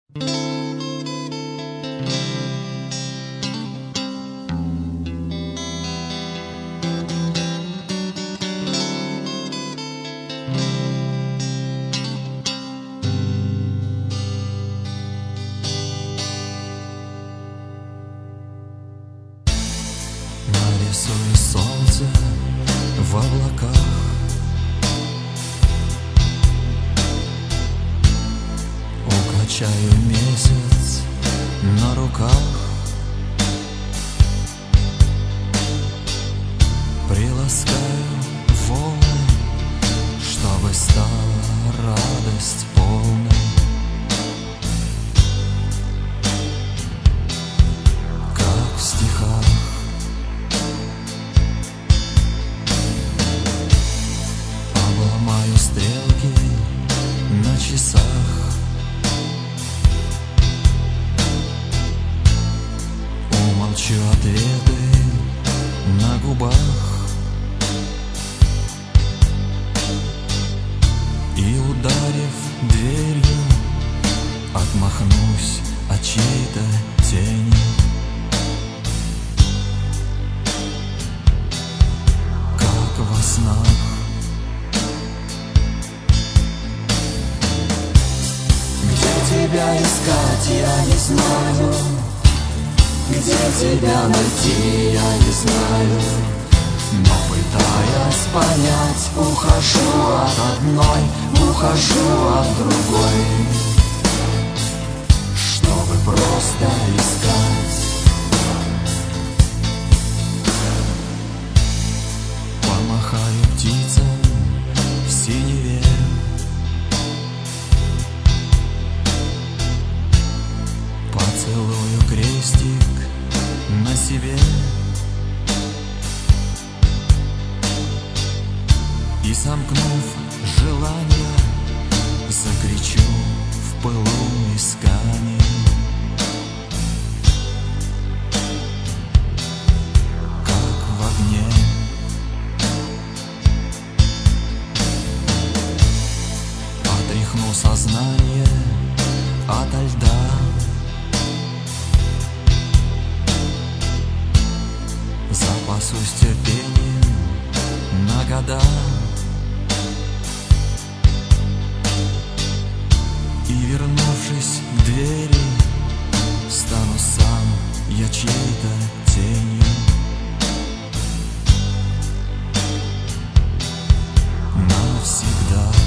Нарисую солнце в облаках, укачаю месяц на руках, приласкаю волны, чтобы стала радость полной. Как в стихах обломаю стрелки на часах, умолчу ответы на губах и, ударив дверью, отмахнусь от чьей-то тени. Как во снах тебя искать, я не знаю, где тебя найти, я не знаю, но, пытаясь понять, ухожу от одной, ухожу от другой, чтобы просто искать. Помахаю птицам в синеве, поцелую крестик на себе и, сомкнув желание, закричу в пылу искания. Как в огне отряхну сознание ото льда, запасусь терпением на года и, вернувшись к двери, стану сам я чьей-то тенью. Навсегда.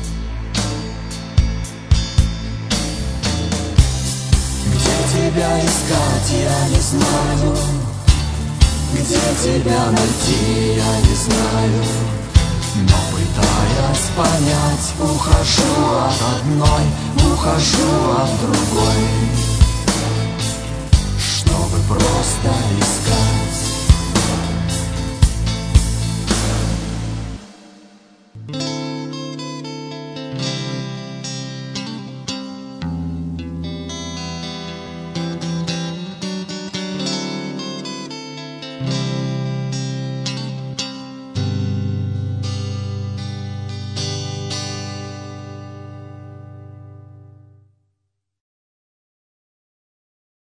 Где тебя искать, я не знаю, где тебя найти, я не знаю, но, пытаясь понять, ухожу от одной, ухожу от другой, чтобы просто искать.